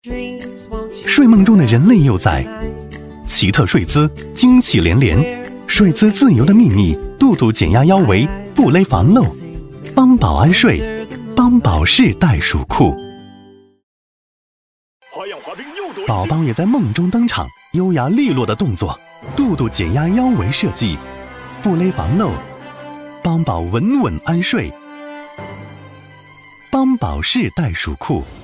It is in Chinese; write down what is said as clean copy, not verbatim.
睡梦中的人类幼崽，奇特睡姿，惊喜连连。睡姿自由的秘密，杜杜减压腰围，不勒防漏，帮宝安睡，帮宝适袋鼠裤。宝宝也在梦中登场，优雅利落的动作，杜杜减压腰围设计，不勒防漏，帮宝稳稳安睡，帮宝适袋鼠裤。